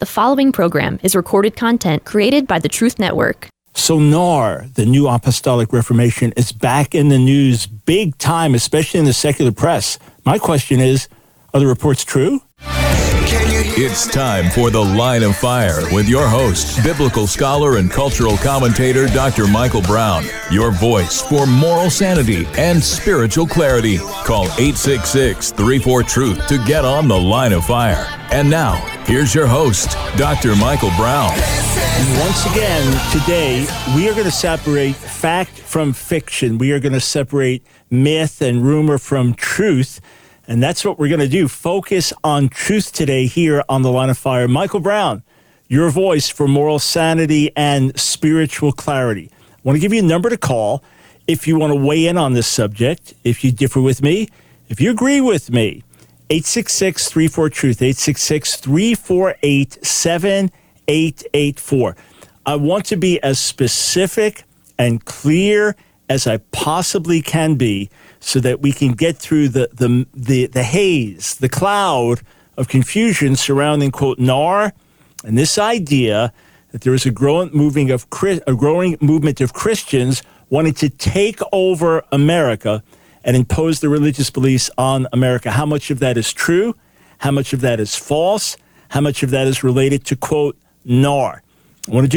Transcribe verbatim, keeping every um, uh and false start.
The following program is recorded content created by the Truth Network. So N A R, the New Apostolic Reformation, is back in the news big time, especially in the secular press. My question is, are the reports true? It's time for The Line of Fire with your host, biblical scholar and cultural commentator, Doctor Michael Brown. Your voice for moral sanity and spiritual clarity. Call eight six six, three four, truth to get on The Line of Fire. And now, here's your host, Doctor Michael Brown. And once again, today, we are going to separate fact from fiction. We are going to separate myth and rumor from truth. And that's what we're going to do. Focus on truth today here on The Line of Fire. Michael Brown, your voice for moral sanity and spiritual clarity. I want to give you a number to call if you want to weigh in on this subject, if you differ with me, if you agree with me. eight six six, three four, truth, eight six six, three four eight, seven eight eight four. I want to be as specific and clear as I possibly can be so that we can get through the the the, the haze, the cloud of confusion surrounding, quote, N A R, and this idea that there is a growing moving of a growing movement of Christians wanting to take over America and impose their religious beliefs on America. How much of that is true? How much of that is false? How much of that is related to, quote, N A R? I want to do